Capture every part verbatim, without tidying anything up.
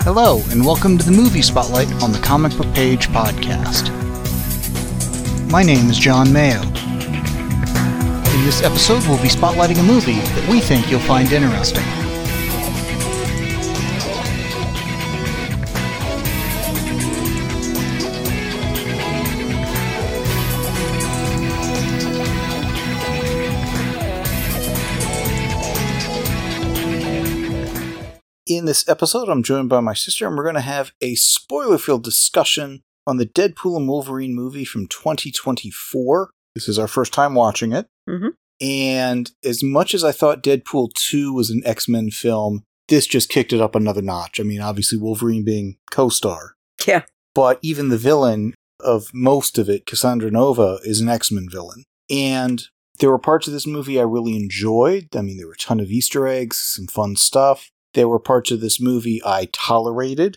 Hello, and welcome to the Movie Spotlight on the Comic Book Page podcast. My name is John Mayo. In this episode, we'll be spotlighting a movie that we think you'll find interesting. In this episode, I'm joined by my sister, and we're going to have a spoiler-filled discussion on the Deadpool and Wolverine movie from twenty twenty-four. This is our first time watching it. Mm-hmm. And as much as I thought Deadpool two was an X-Men film, this just kicked it up another notch. I mean, obviously Wolverine being co-star. Yeah. But even the villain of most of it, Cassandra Nova, is an X-Men villain. And there were parts of this movie I really enjoyed. I mean, there were a ton of Easter eggs, some fun stuff. There were parts of this movie I tolerated.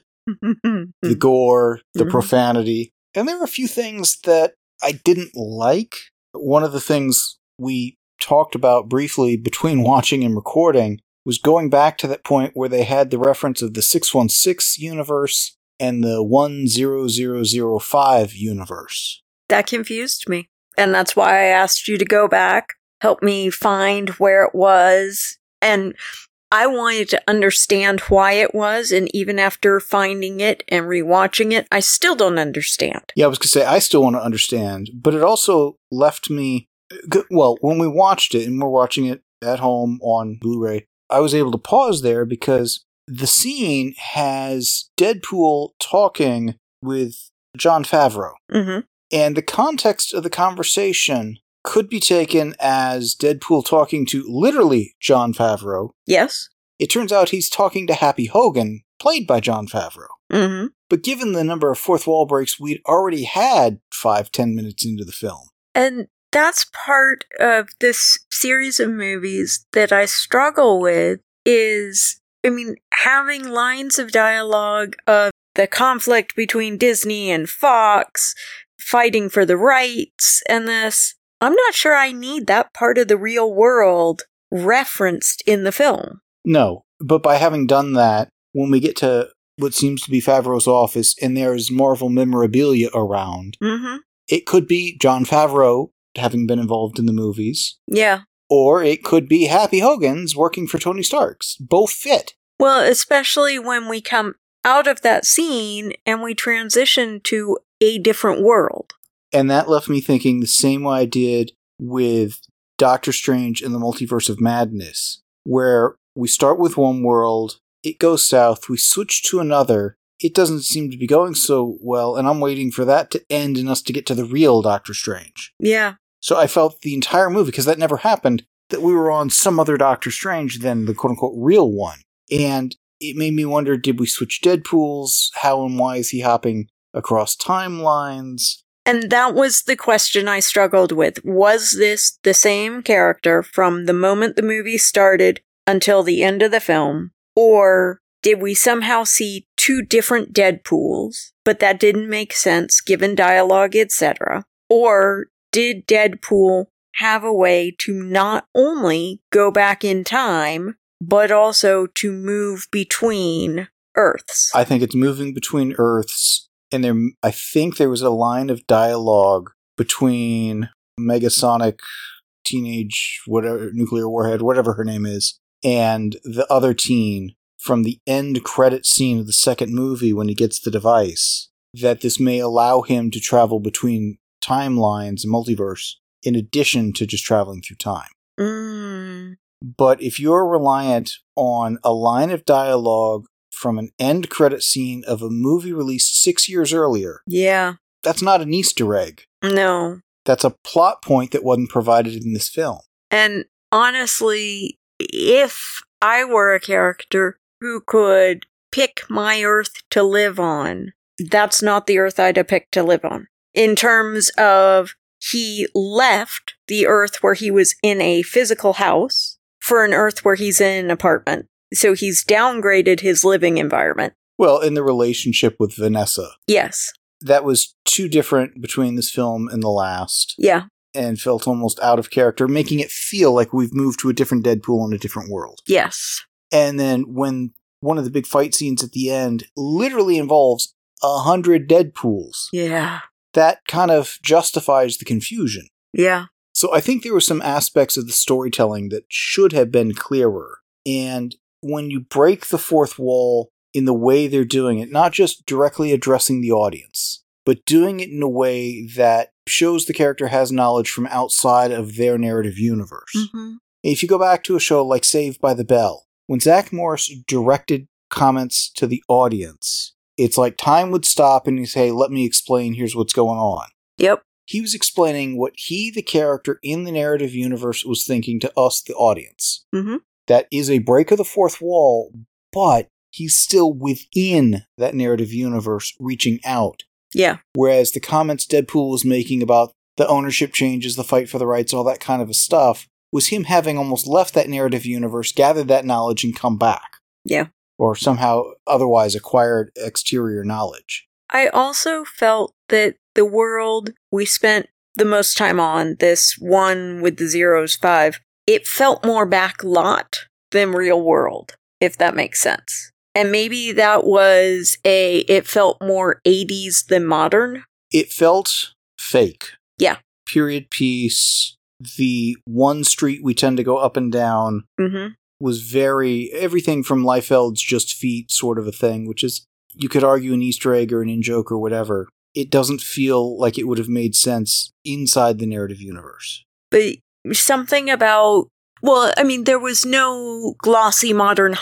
The gore, the mm-hmm. profanity. And there were a few things that I didn't like. One of the things we talked about briefly between watching and recording was going back to that point where they had the reference of the six one six universe and the one zero zero zero five universe. That confused me. And that's why I asked you to go back, help me find where it was. And I wanted to understand why it was, and even after finding it and rewatching it, I still don't understand. Yeah, I was going to say, I still want to understand, but it also left me... Well, when we watched it, and we're watching it at home on Blu-ray, I was able to pause there because the scene has Deadpool talking with Jon Favreau. Mm-hmm. And the context of the conversation could be taken as Deadpool talking to literally Jon Favreau. Yes. It turns out he's talking to Happy Hogan, played by Jon Favreau. Mm-hmm. But given the number of fourth wall breaks we'd already had five, ten minutes into the film. And that's part of this series of movies that I struggle with is, I mean, having lines of dialogue of the conflict between Disney and Fox, fighting for the rights, and this... I'm not sure I need that part of the real world referenced in the film. No, but by having done that, when we get to what seems to be Favreau's office and there's Marvel memorabilia around, mm-hmm. it could be Jon Favreau having been involved in the movies. Yeah. Or it could be Happy Hogan's working for Tony Stark's. Both fit. Well, especially when we come out of that scene and we transition to a different world. And that left me thinking the same way I did with Doctor Strange and the Multiverse of Madness, where we start with one world, it goes south, we switch to another, it doesn't seem to be going so well, and I'm waiting for that to end and us to get to the real Doctor Strange. Yeah. So I felt the entire movie, because that never happened, that we were on some other Doctor Strange than the quote-unquote real one. And it made me wonder, did we switch Deadpools? How and why is he hopping across timelines? And that was the question I struggled with. Was this the same character from the moment the movie started until the end of the film? Or did we somehow see two different Deadpools, but that didn't make sense given dialogue, et cetera? Or did Deadpool have a way to not only go back in time, but also to move between Earths? I think it's moving between Earths. And there, I think there was a line of dialogue between Megasonic, Teenage, whatever, Nuclear Warhead, whatever her name is, and the other teen from the end credit scene of the second movie when he gets the device, that this may allow him to travel between timelines and multiverse in addition to just traveling through time. Mm. But if you're reliant on a line of dialogue from an end credit scene of a movie released six years earlier. Yeah. That's not an Easter egg. No. That's a plot point that wasn't provided in this film. And honestly, if I were a character who could pick my Earth to live on, that's not the Earth I'd have picked to live on. In terms of he left the Earth where he was in a physical house for an Earth where he's in an apartment. So he's downgraded his living environment. Well, in the relationship with Vanessa. Yes. That was too different between this film and the last. Yeah. And felt almost out of character, making it feel like we've moved to a different Deadpool in a different world. Yes. And then when one of the big fight scenes at the end literally involves a hundred Deadpools. Yeah. That kind of justifies the confusion. Yeah. So I think there were some aspects of the storytelling that should have been clearer. And when you break the fourth wall in the way they're doing it, not just directly addressing the audience, but doing it in a way that shows the character has knowledge from outside of their narrative universe. Mm-hmm. If you go back to a show like Saved by the Bell, when Zach Morris directed comments to the audience, it's like time would stop and he'd say, let me explain, here's what's going on. Yep. He was explaining what he, the character in the narrative universe, was thinking to us, the audience. Mm-hmm. That is a break of the fourth wall, but he's still within that narrative universe reaching out. Yeah. Whereas the comments Deadpool was making about the ownership changes, the fight for the rights, all that kind of stuff, was him having almost left that narrative universe, gathered that knowledge, and come back. Yeah. Or somehow otherwise acquired exterior knowledge. I also felt that the world we spent the most time on, this one with the zeros five, it felt more back lot than real world, if that makes sense. And maybe that was a, it felt more eighties than modern. It felt fake. Yeah. Period piece. The one street we tend to go up and down Mm-hmm. was very, everything from Liefeld's Just Feet sort of a thing, which is, you could argue an Easter egg or an in-joke or whatever. It doesn't feel like it would have made sense inside the narrative universe. But something about, well, I mean, there was no glossy modern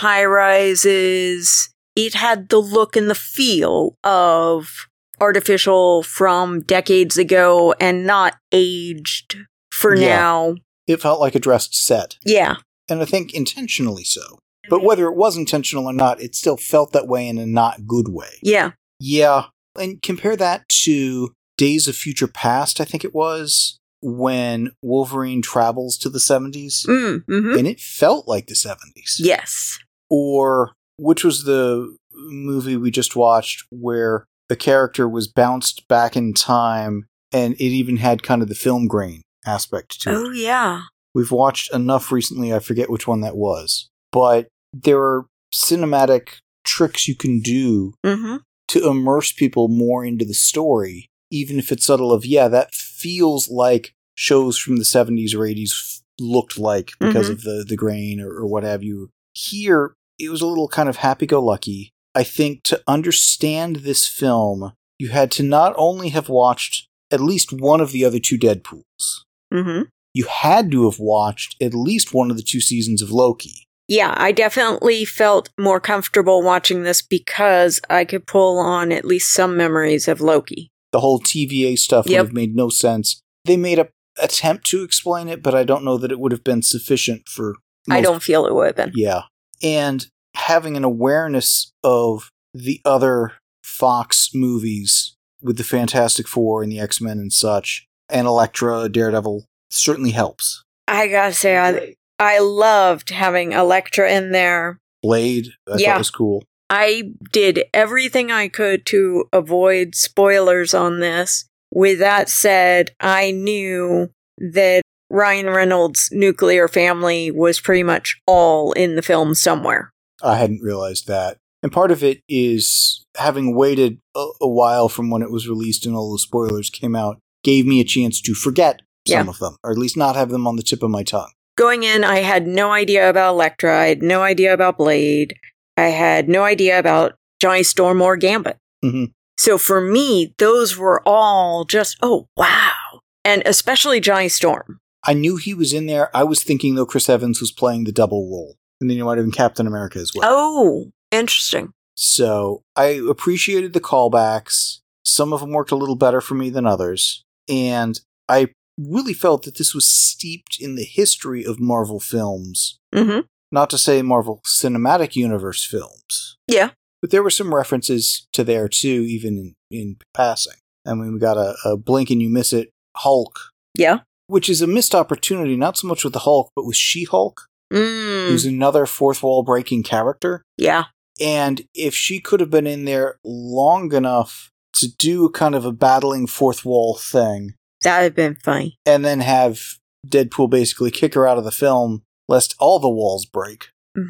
high-rises. It had the look and the feel of artificial from decades ago and not aged for Yeah. now. It felt like a dressed set. Yeah. And I think intentionally so. But whether it was intentional or not, it still felt that way in a not good way. Yeah. Yeah. And compare that to Days of Future Past, I think it was, when Wolverine travels to the seventies. Mm, mm-hmm. And it felt like the seventies. Yes. Or, which was the movie we just watched where the character was bounced back in time and it even had kind of the film grain aspect to it. Oh, yeah. We've watched enough recently, I forget which one that was. But there are cinematic tricks you can do Mm-hmm. to immerse people more into the story, even if it's subtle of, yeah, that feels like shows from the seventies or eighties looked like because Mhm. of the, the grain or, or what have you. Here, it was a little kind of happy-go-lucky. I think to understand this film, you had to not only have watched at least one of the other two Deadpools, Mm-hmm. you had to have watched at least one of the two seasons of Loki. Yeah, I definitely felt more comfortable watching this because I could pull on at least some memories of Loki. The whole T V A stuff Yep. would have made no sense. They made a attempt to explain it, but I don't know that it would have been sufficient for most. I don't feel it would have been. Yeah. And having an awareness of the other Fox movies with the Fantastic Four and the X-Men and such, and Elektra, Daredevil, certainly helps. I gotta say, I, I loved having Elektra in there. Blade, I Yeah. thought was cool. I did everything I could to avoid spoilers on this. With that said, I knew that Ryan Reynolds' nuclear family was pretty much all in the film somewhere. I hadn't realized that. And part of it is having waited a, a while from when it was released and all the spoilers came out, gave me a chance to forget some Yeah. of them, or at least not have them on the tip of my tongue. Going in, I had no idea about Elektra. I had no idea about Blade. I had no idea about Johnny Storm or Gambit. Mm-hmm. So for me, those were all just, oh, wow. And especially Johnny Storm. I knew he was in there. I was thinking, though, Chris Evans was playing the double role. And then he might have been Captain America as well. Oh, interesting. So I appreciated the callbacks. Some of them worked a little better for me than others. And I really felt that this was steeped in the history of Marvel films. Mm-hmm. Not to say Marvel Cinematic Universe films. Yeah. But there were some references to there, too, even in, in passing. I mean, we got a, a blink and you miss it Hulk. Yeah. Which is a missed opportunity, not so much with the Hulk, but with She-Hulk, Mm. who's another fourth wall breaking character. Yeah. And if she could have been in there long enough to do kind of a battling fourth wall thing, That would have been funny. and then have Deadpool basically kick her out of the film, lest all the walls break. Mm-hmm.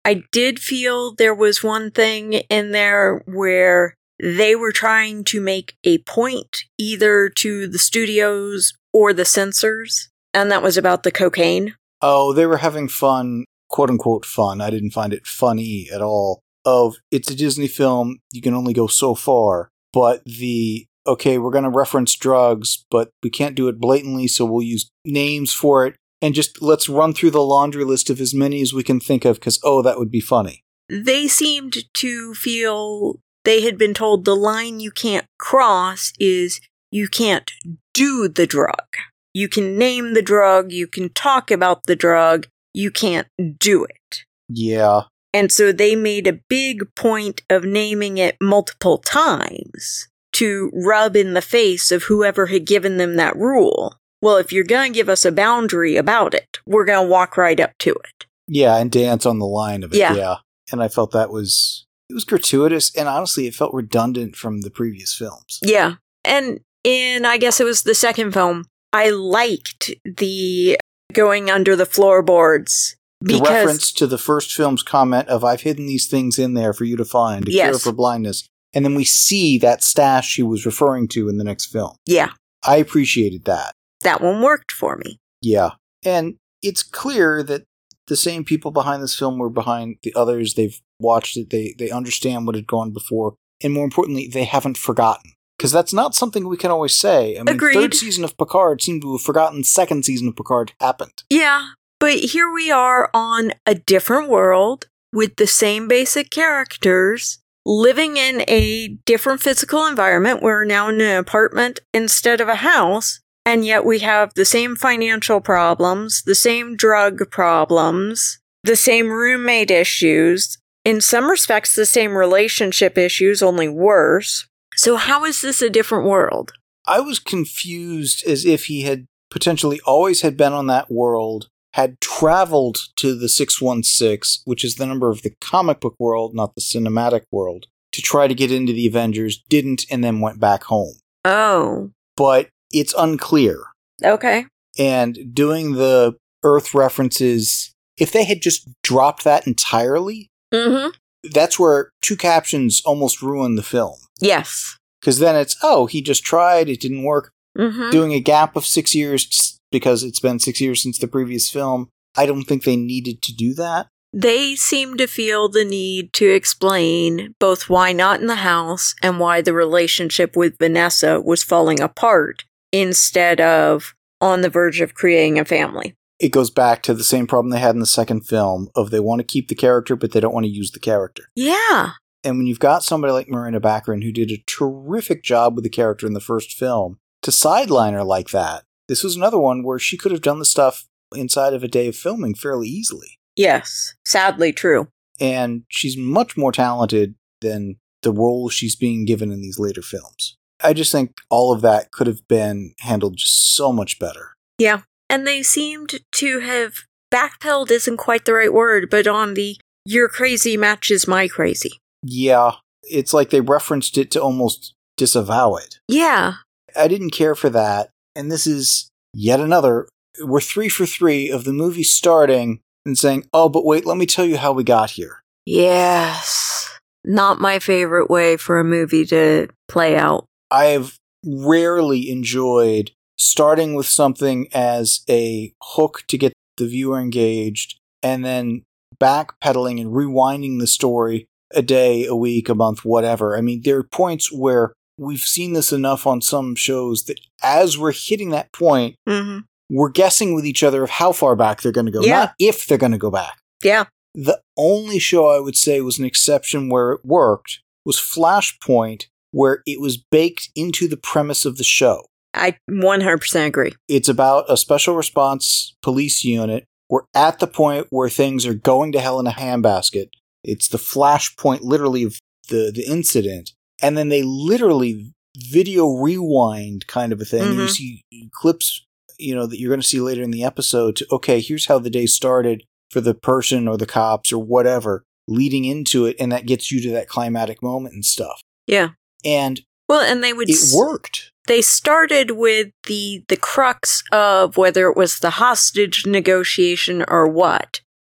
I did feel there was one thing in there where they were trying to make a point either to the studios or the censors, and that was about the cocaine. Oh, they were having fun, quote-unquote fun. I didn't find it funny at all. Of, it's a Disney film, you can only go so far, but the, okay, we're going to reference drugs, but we can't do it blatantly, so we'll use names for it, and just let's run through the laundry list of as many as we can think of, because, oh, that would be funny. They seemed to feel they had been told the line you can't cross is you can't do the drug. You can name the drug, you can talk about the drug, you can't do it. Yeah. And so they made a big point of naming it multiple times to rub in the face of whoever had given them that rule. Well, if you're going to give us a boundary about it, we're going to walk right up to it. Yeah, and dance on the line of it. Yeah. yeah. And I felt that was, it was gratuitous, and honestly, it felt redundant from the previous films. Yeah. And in, I guess it was the second film, I liked the going under the floorboards. The reference to the first film's comment of, I've hidden these things in there for you to find, a yes. cure for blindness. And then we see that stash she was referring to in the next film. Yeah. I appreciated that. That one worked for me. Yeah. And it's clear that the same people behind this film were behind the others. They've watched it. They, they understand what had gone before. And more importantly, they haven't forgotten. Because that's not something we can always say. I mean, Agreed. Third season of Picard seemed to have forgotten second season of Picard happened. Yeah. But here we are on a different world with the same basic characters, living in a different physical environment. We're now in an apartment instead of a house, and yet we have the same financial problems, the same drug problems, the same roommate issues, in some respects the same relationship issues, only worse. So how is this a different world? I was confused as if he had potentially always had been on that world, had traveled to the six one six, which is the number of the comic book world, not the cinematic world, to try to get into the Avengers, didn't, and then went back home. Oh. But it's unclear. Okay. And doing the Earth references, if they had just dropped that entirely, mm-hmm. that's where two captions almost ruin the film. Yes. Because then it's, oh, he just tried, it didn't work. Mm-hmm. Doing a gap of six years because it's been six years since the previous film, I don't think they needed to do that. They seem to feel the need to explain both why not in the house and why the relationship with Vanessa was falling apart instead of on the verge of creating a family. It goes back to the same problem they had in the second film of they want to keep the character, but they don't want to use the character. Yeah. And when you've got somebody like Miranda Baccarin who did a terrific job with the character in the first film, to sideline her like that, this was another one where she could have done the stuff inside of a day of filming fairly easily. Yes, sadly true. And she's much more talented than the role she's being given in these later films. I just think all of that could have been handled just so much better. Yeah, and they seemed to have backpedaled isn't quite the right word, but on the your crazy matches my crazy. Yeah, it's like they referenced it to almost disavow it. Yeah. I didn't care for that. And this is yet another, we're three for three of the movie starting and saying, oh, but wait, let me tell you how we got here. Yes. Not my favorite way for a movie to play out. I've rarely enjoyed starting with something as a hook to get the viewer engaged and then backpedaling and rewinding the story a day, a week, a month, whatever. I mean, there are points where we've seen this enough on some shows that as we're hitting that point, mm-hmm. we're guessing with each other of how far back they're going to go, yeah. not if they're going to go back. Yeah. The only show I would say was an exception where it worked was Flashpoint, where it was baked into the premise of the show. I one hundred percent agree. It's about a special response police unit. We're at the point where things are going to hell in a handbasket. It's the Flashpoint, literally, of the, the incident. And then they literally video rewind kind of a thing. Mm-hmm. You see clips, you know, that you're going to see later in the episode to, okay, here's how the day started for the person or the cops or whatever leading into it. And that gets you to that climatic moment and stuff. Yeah. And well, and they would, it worked. They started with the, the crux of whether it was the hostage negotiation or what.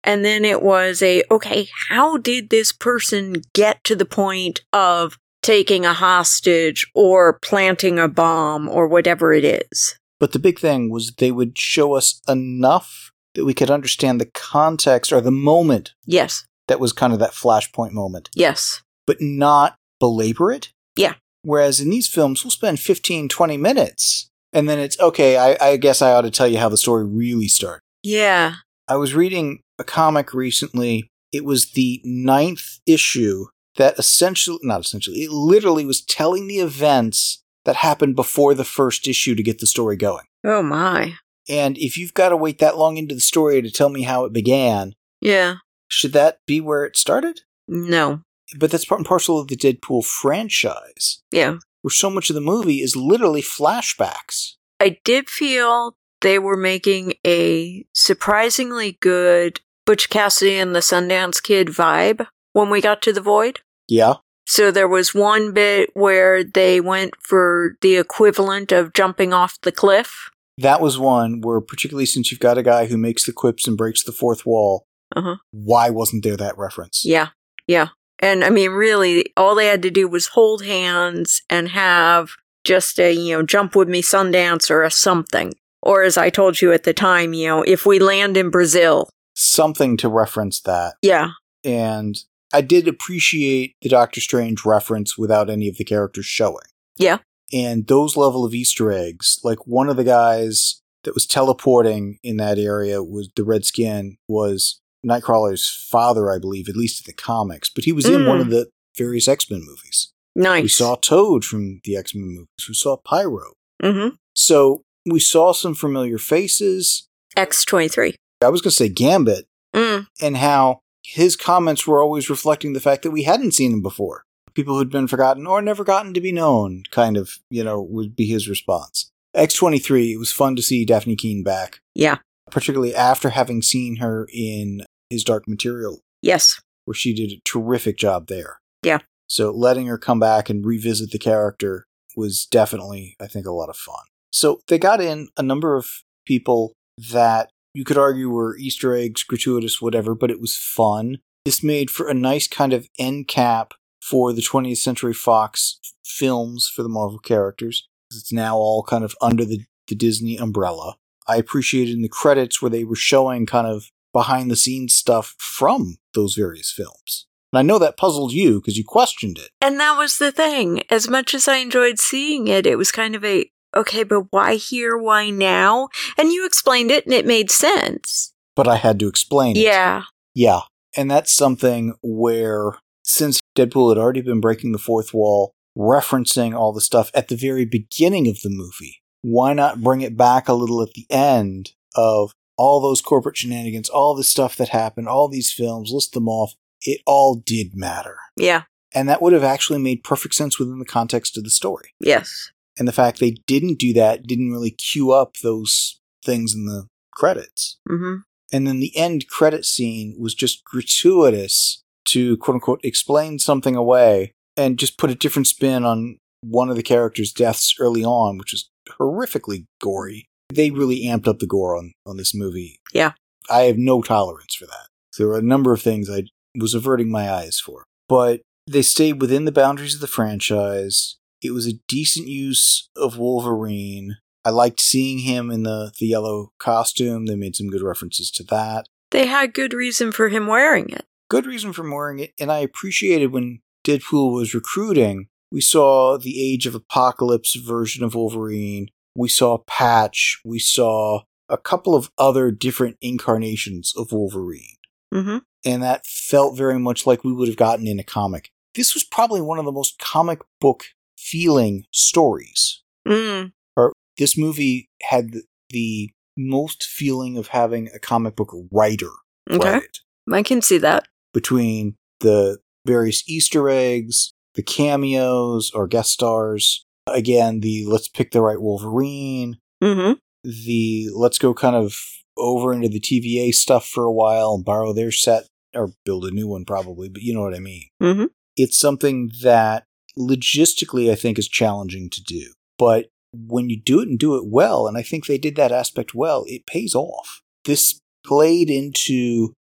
And then it was a, okay, how did this person get to the point of taking a hostage or planting a bomb or whatever it is? But the big thing was they would show us enough that we could understand the context or the moment. Yes. That was kind of that flashpoint moment. Yes. But not belabor it. Yeah. Whereas in these films, we'll spend fifteen, twenty minutes. And then it's, okay, I, I guess I ought to tell you how the story really started. Yeah. I was reading a comic recently. It was the ninth issue that essentially, not essentially, it literally was telling the events that happened before the first issue to get the story going. Oh my. And if you've got to wait that long into the story to tell me how it began, yeah, should that be where it started? No. But that's part and parcel of the Deadpool franchise. Yeah. Where so much of the movie is literally flashbacks. I did feel they were making a surprisingly good Butch Cassidy and the Sundance Kid vibe when we got to the Void. Yeah. So there was one bit where they went for the equivalent of jumping off the cliff. That was one where, particularly since you've got a guy who makes the quips and breaks the fourth wall, uh-huh. why wasn't there that reference? Yeah, yeah. And I mean, really, all they had to do was hold hands and have just a, you know, jump with me Sundance or a something. Or as I told you at the time, you know, if we land in Brazil. Something to reference that. Yeah. And I did appreciate the Doctor Strange reference without any of the characters showing. Yeah. And those level of Easter eggs, like one of the guys that was teleporting in that area was the red skin was Nightcrawler's father, I believe, at least in the comics. But he was mm. in one of the various X-Men movies. Nice. We saw Toad from the X-Men movies. We saw Pyro. Mm-hmm. So we saw some familiar faces. X twenty-three. I was going to say Gambit. Mm. And how his comments were always reflecting the fact that we hadn't seen him before. People who'd been forgotten or never gotten to be known, kind of, you know, would be his response. X twenty-three, it was fun to see Daphne Keane back. Yeah. Particularly after having seen her in His Dark Material. Yes. Where she did a terrific job there. Yeah. So letting her come back and revisit the character was definitely, I think, a lot of fun. So they got in a number of people that you could argue were Easter eggs, gratuitous, whatever, but it was fun. This made for a nice kind of end cap for the twentieth Century Fox films for the Marvel characters. It's now all kind of under the, the Disney umbrella. I appreciated in the credits where they were showing kind of behind-the-scenes stuff from those various films. And I know that puzzled you because you questioned it. And that was the thing. As much as I enjoyed seeing it, it was kind of a, okay, but why here, why now? And you explained it and it made sense. But I had to explain yeah. it. Yeah. Yeah. And that's something where, since Deadpool had already been breaking the fourth wall, referencing all the stuff at the very beginning of the movie, why not bring it back a little at the end of all those corporate shenanigans, all the stuff that happened, all these films, list them off. It all did matter. Yeah. And that would have actually made perfect sense within the context of the story. Yes. And the fact they didn't do that didn't really cue up those things in the credits. Mm-hmm. And then the end credit scene was just gratuitous to, quote-unquote, explain something away and just put a different spin on one of the characters' deaths early on, which is horrifically gory. They really amped up the gore on, on this movie. Yeah. I have no tolerance for that. There were a number of things I was averting my eyes for. But they stayed within the boundaries of the franchise. It was a decent use of Wolverine. I liked seeing him in the, the yellow costume. They made some good references to that. They had good reason for him wearing it. Good reason for him wearing it. And I appreciated when Deadpool was recruiting, we saw the Age of Apocalypse version of Wolverine. We saw Patch. We saw a couple of other different incarnations of Wolverine. Mm-hmm. And that felt very much like we would have gotten in a comic. This was probably one of the most comic book feeling stories. Mm. Or this movie had the, the most feeling of having a comic book writer okay. write it. I can see that. Between the various Easter eggs, the cameos or guest stars, again, the let's pick the right Wolverine, mm-hmm. the let's go kind of over into the T V A stuff for a while and borrow their set, or build a new one probably, but you know what I mean. Mm-hmm. It's something that logistically I think is challenging to do. But when you do it and do it well, and I think they did that aspect well, it pays off. This played into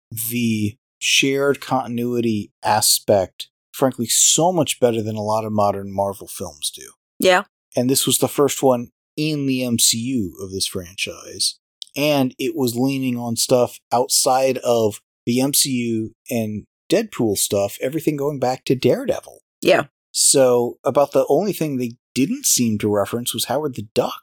the shared continuity aspect, frankly, so much better than a lot of modern Marvel films do. Yeah. And this was the first one in the M C U of this franchise. And it was leaning on stuff outside of the M C U and Deadpool stuff, everything going back to Daredevil. Yeah. So about the only thing they didn't seem to reference was Howard the Duck.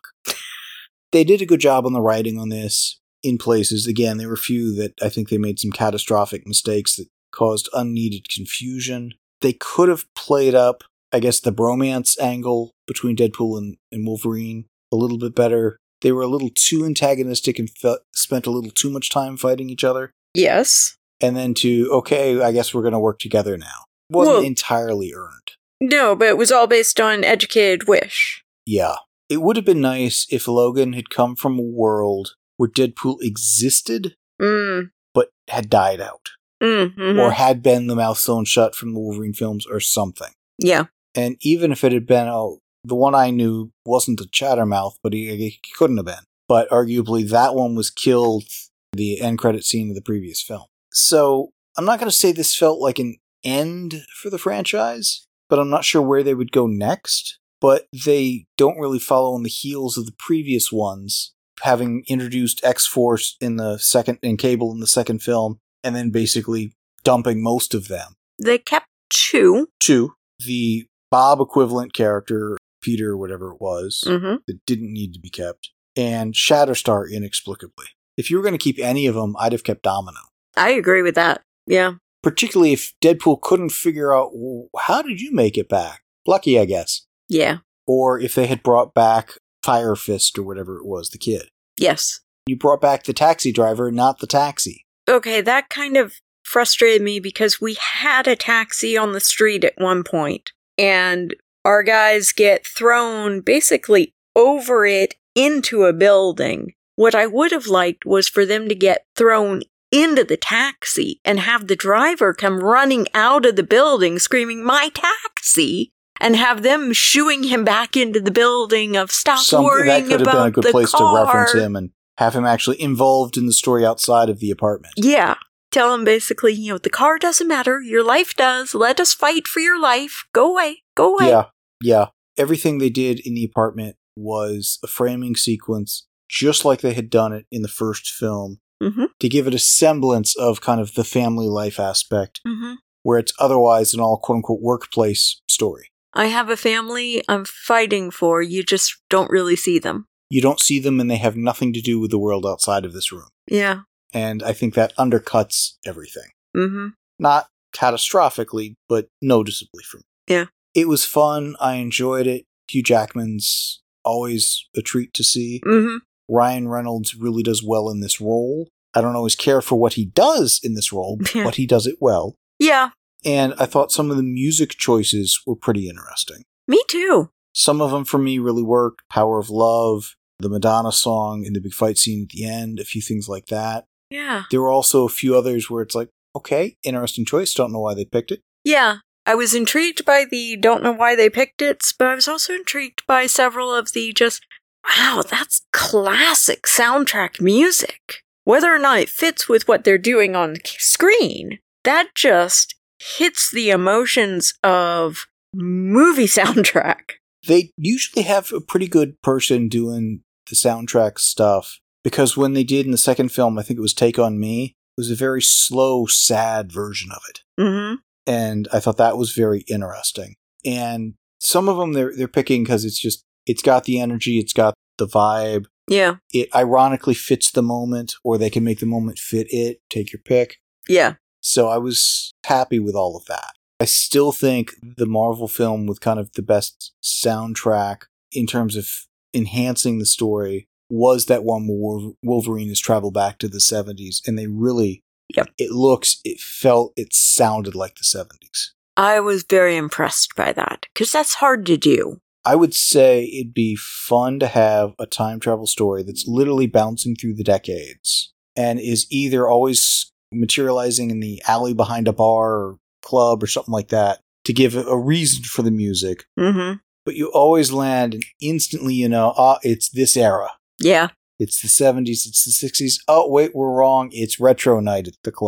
They did a good job on the writing on this in places. Again, there were a few that I think they made some catastrophic mistakes that caused unneeded confusion. They could have played up, I guess, the bromance angle between Deadpool and, and Wolverine a little bit better. They were a little too antagonistic and fe- spent a little too much time fighting each other. Yes. And then to, okay, I guess we're going to work together now. It wasn't Well, entirely earned. No, but it was all based on educated wish. Yeah. It would have been nice if Logan had come from a world where Deadpool existed, Mm. but had died out. Mm-hmm. Or had been the mouth sewn shut from the Wolverine films or something. Yeah. And even if it had been, oh, the one I knew wasn't a Chattermouth, but he, he couldn't have been. But arguably that one was killed the end credit scene of the previous film. So I'm not going to say this felt like an end for the franchise, but I'm not sure where they would go next. But they don't really follow on the heels of the previous ones, having introduced X-Force in the second, and Cable in the second film, and then basically dumping most of them. They kept two. Two, the Bob equivalent character, Peter, whatever it was, Mm-hmm. that didn't need to be kept, and Shatterstar inexplicably. If you were going to keep any of them, I'd have kept Domino. I agree with that. Yeah. Particularly if Deadpool couldn't figure out, well, how did you make it back? Lucky, I guess. Yeah. Or if they had brought back Fire Fist or whatever it was, the kid. Yes. You brought back the taxi driver, not the taxi. Okay, that kind of frustrated me because we had a taxi on the street at one point, and our guys get thrown basically over it into a building. What I would have liked was for them to get thrown into the taxi and have the driver come running out of the building screaming, "My taxi!" and have them shooing him back into the building of stop Some, worrying that could have about been a good the place car. to reference him and have him actually involved in the story outside of the apartment. Yeah. Tell him basically, you know, the car doesn't matter. Your life does. Let us fight for your life. Go away. Go away. Yeah, yeah. Everything they did in the apartment was a framing sequence, just like they had done it in the first film, Mm-hmm. to give it a semblance of kind of the family life aspect, Mm-hmm. where it's otherwise an all quote-unquote workplace story. I have a family I'm fighting for. You just don't really see them. You don't see them and they have nothing to do with the world outside of this room. Yeah. And I think that undercuts everything. Mm-hmm. Not catastrophically, but noticeably for me. Yeah. It was fun. I enjoyed it. Hugh Jackman's always a treat to see. Mm-hmm. Ryan Reynolds really does well in this role. I don't always care for what he does in this role, Yeah. but he does it well. Yeah. And I thought some of the music choices were pretty interesting. Me too. Some of them for me really worked. Power of Love, the Madonna song in the big fight scene at the end, a few things like that. Yeah. There were also a few others where it's like, okay, interesting choice. Don't know why they picked it. Yeah. I was intrigued by the don't know why they picked it, but I was also intrigued by several of the just, wow, that's classic soundtrack music. Whether or not it fits with what they're doing on screen, that just hits the emotions of movie soundtrack. They usually have a pretty good person doing the soundtrack stuff, because when they did in the second film, I think it was Take On Me, it was a very slow, sad version of it. Mm-hmm. And I thought that was very interesting. And some of them they're they're picking because it's just, it's got the energy, it's got the vibe. Yeah. It ironically fits the moment, or they can make the moment fit it. Take your pick. Yeah. So I was happy with all of that. I still think the Marvel film with kind of the best soundtrack in terms of enhancing the story was that one where Wolverine has traveled back to the seventies, and they really, Yep. it looks, it felt, it sounded like the seventies. I was very impressed by that, because that's hard to do. I would say it'd be fun to have a time travel story that's literally bouncing through the decades and is either always materializing in the alley behind a bar or club or something like that to give a reason for the music. Mm-hmm. But you always land and instantly you know, ah, it's this era. Yeah. It's the seventies, it's the sixties. Oh, wait, we're wrong. It's retro night at the club.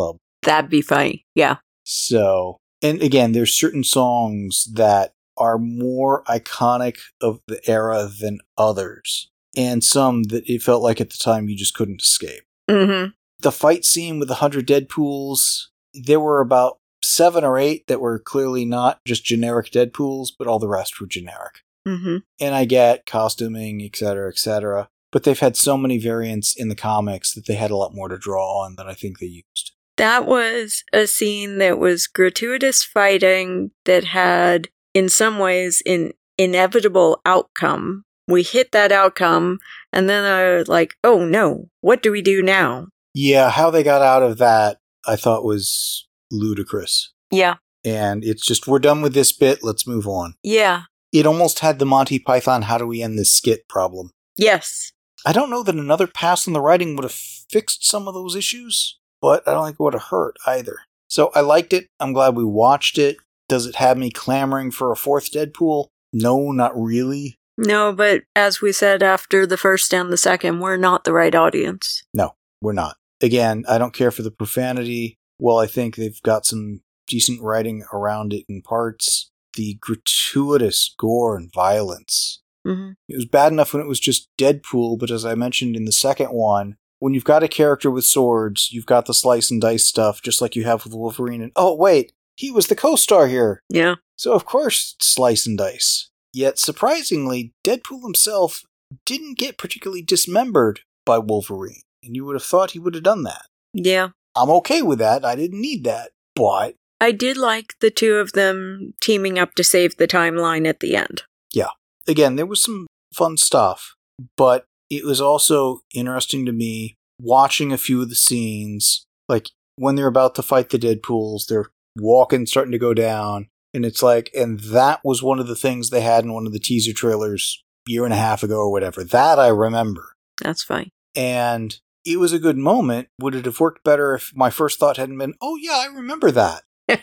That'd be funny. Yeah. So, and again, there's certain songs that are more iconic of the era than others. And some that it felt like at the time you just couldn't escape. Mm-hmm. The fight scene with the hundred Deadpools, there were about seven or eight that were clearly not just generic Deadpools, but all the rest were generic. Mm-hmm. And I get costuming, et cetera, et cetera. But they've had so many variants in the comics that they had a lot more to draw on than I think they used. That was a scene that was gratuitous fighting that had, in some ways, an inevitable outcome. We hit that outcome, and then they're like, oh no, what do we do now? Yeah, how they got out of that, I thought was ludicrous. Yeah. And it's just, we're done with this bit, let's move on. Yeah. It almost had the Monty Python, how do we end this skit problem. Yes. I don't know that another pass on the writing would have fixed some of those issues, but I don't think it would have hurt either. So I liked it. I'm glad we watched it. Does it have me clamoring for a fourth Deadpool? No, not really. No, but as we said after the first and the second, we're not the right audience. No, we're not. Again, I don't care for the profanity. Well, I think they've got some decent writing around it in parts. The gratuitous gore and violence. Mm-hmm. It was bad enough when it was just Deadpool, but as I mentioned in the second one, when you've got a character with swords, you've got the slice and dice stuff, just like you have with Wolverine. And oh, wait, he was the co-star here. Yeah. So of course, slice and dice. Yet, surprisingly, Deadpool himself didn't get particularly dismembered by Wolverine. And you would have thought he would have done that. Yeah. I'm okay with that. I didn't need that. But I did like the two of them teaming up to save the timeline at the end. Yeah. Again, there was some fun stuff. But it was also interesting to me watching a few of the scenes. Like, when they're about to fight the Deadpools, they're walking, starting to go down. And it's like, and that was one of the things they had in one of the teaser trailers a year and a half ago or whatever. That I remember. That's fine. And it was a good moment. Would it have worked better if my first thought hadn't been, oh yeah, I remember that?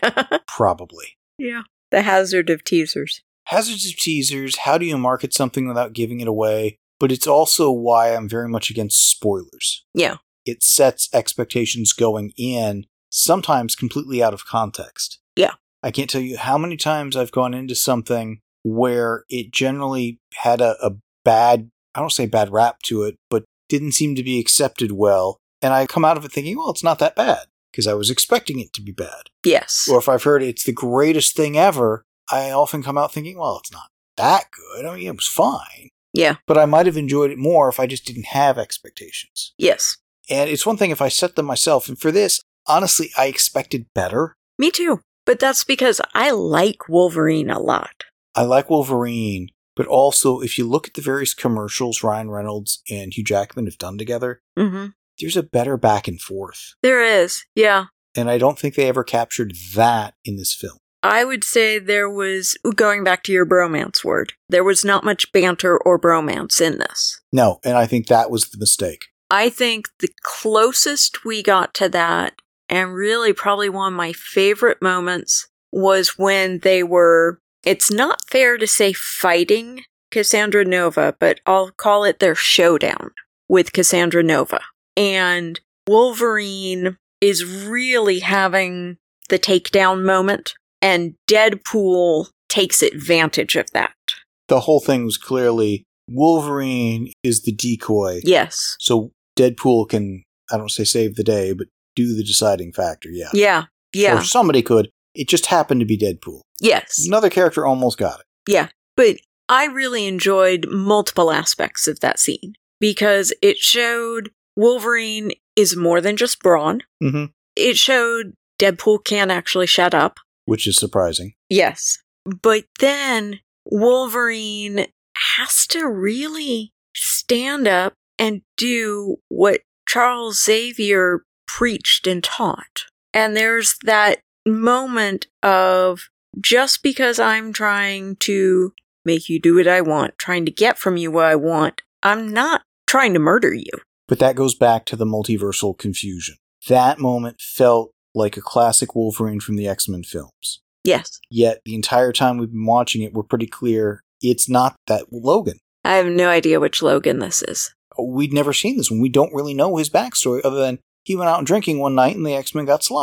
Probably. Yeah. The hazard of teasers. Hazards of teasers. How do you market something without giving it away? But it's also why I'm very much against spoilers. Yeah. It sets expectations going in, sometimes completely out of context. Yeah. I can't tell you how many times I've gone into something where it generally had a, a bad, I don't say bad rap to it, but didn't seem to be accepted well. And I come out of it thinking, well, it's not that bad, because I was expecting it to be bad. Yes. Or if I've heard it's the greatest thing ever, I often come out thinking, well, it's not that good. I mean, it was fine. Yeah. But I might have enjoyed it more if I just didn't have expectations. Yes. And it's one thing if I set them myself. And for this, honestly, I expected better. Me too. But that's because I like Wolverine a lot. I like Wolverine, but also if you look at the various commercials Ryan Reynolds and Hugh Jackman have done together, mm-hmm. there's a better back and forth. There is, yeah. And I don't think they ever captured that in this film. I would say there was, going back to your bromance word, there was not much banter or bromance in this. No, and I think that was the mistake. I think the closest we got to that, and really probably one of my favorite moments, was when they were, it's not fair to say fighting Cassandra Nova, but I'll call it their showdown with Cassandra Nova. And Wolverine is really having the takedown moment, and Deadpool takes advantage of that. The whole thing was clearly Wolverine is the decoy. Yes. So Deadpool can, I don't say save the day, but do the deciding factor, yeah. Yeah, yeah. Or somebody could. It just happened to be Deadpool. Yes. Another character almost got it. Yeah, but I really enjoyed multiple aspects of that scene because it showed Wolverine is more than just brawn. Mm-hmm. It showed Deadpool can actually shut up. Which is surprising. Yes. But then Wolverine has to really stand up and do what Charles Xavier preached and taught. And there's that moment of, just because I'm trying to make you do what I want, trying to get from you what I want, I'm not trying to murder you. But that goes back to the multiversal confusion. That moment felt like a classic Wolverine from the X-Men films. Yes. Yet the entire time we've been watching it, we're pretty clear it's not that Logan. I have no idea which Logan this is. We'd never seen this one. We don't really know his backstory other than he went out drinking one night and the X-Men got slaughtered.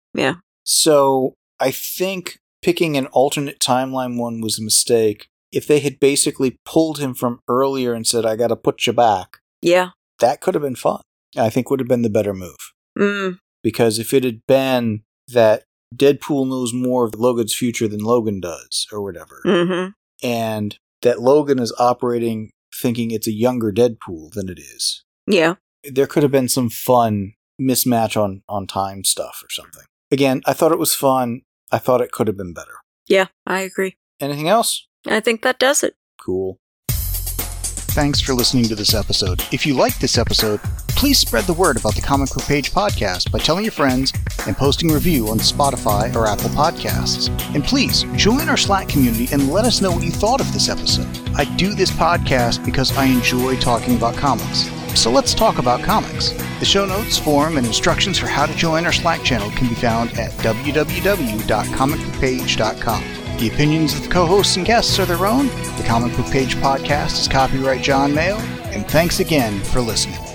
Yeah. So I think picking an alternate timeline one was a mistake. If they had basically pulled him from earlier and said, I gotta put you back, Yeah. that could have been fun. I think would have been the better move. Mm. Because if it had been that Deadpool knows more of Logan's future than Logan does, or whatever, Mm-hmm. and that Logan is operating thinking it's a younger Deadpool than it is, Yeah. there could have been some fun mismatch on, on time stuff or something. Again, I thought it was fun. I thought it could have been better. Yeah, I agree. Anything else? I think that does it. Cool. Thanks for listening to this episode. If you liked this episode, please spread the word about the Comic Book Page podcast by telling your friends and posting a review on Spotify or Apple Podcasts. And please join our Slack community and let us know what you thought of this episode. I do this podcast because I enjoy talking about comics. So let's talk about comics. The show notes, forum, and instructions for how to join our Slack channel can be found at w w w dot comic book page dot com. The opinions of the co-hosts and guests are their own. The Comic Book Page podcast is copyright John Mayo, and thanks again for listening.